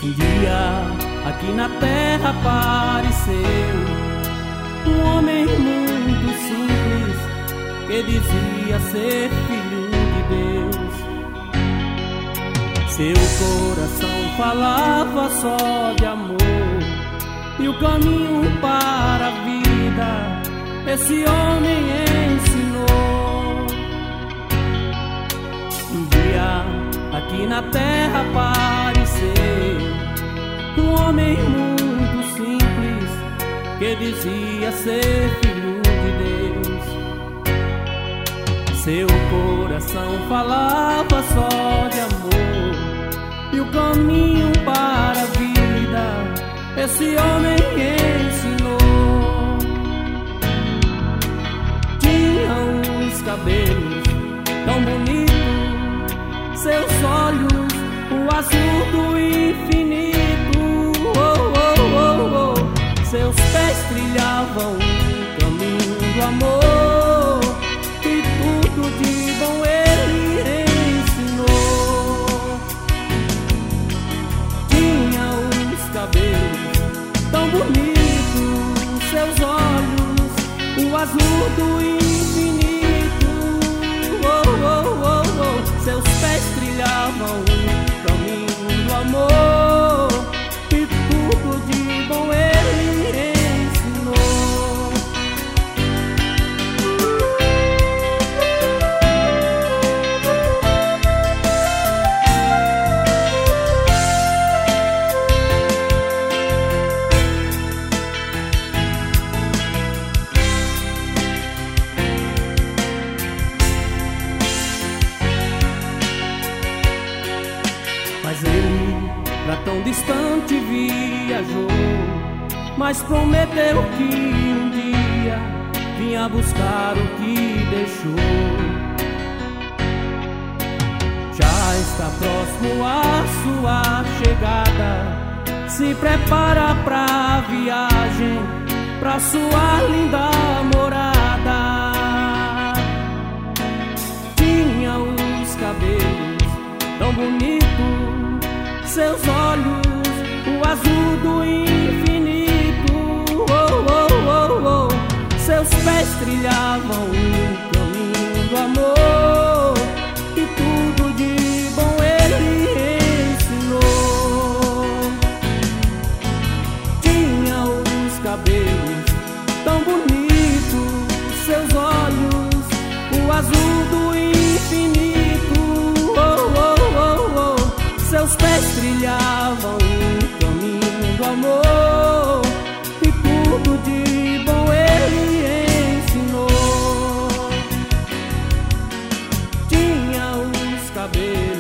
Um dia aqui na terra apareceu um homem muito simples que dizia ser filho de Deus. Seu coração falava só de amor e o caminho para a vida esse homem ensinou. Um dia aqui na terra apareceu um homem muito simples que dizia ser filho de Deus. Seu coração falava só de amor e o caminho para a vida esse homem ensinou. Tinha uns cabelos tão bonitos, seus olhos o azul do infinito. Seus pés trilhavam o caminho do amor e tudo de bom ele ensinou. Tinha os cabelos tão bonitos, seus olhos o azul do infinito. Seus pés trilhavam o caminho do amor e tudo de bom ele ensinou. Mas ele pra tão distante viajou, mas prometeu que um dia vinha buscar o que deixou. Já está próximo a sua chegada, se prepara pra viagem, pra sua linda morada. Tinha os cabelos tão bonitos, seus olhos o azul do infinito. Seus pés trilhavam o caminho do amor e tudo de bom ele ensinou. Tinha os cabelos tão bonitos, seus olhos o azul do infinito. Seus pés trilhavam o caminho do amor e tudo de bom ele ensinou. Tinha os cabelos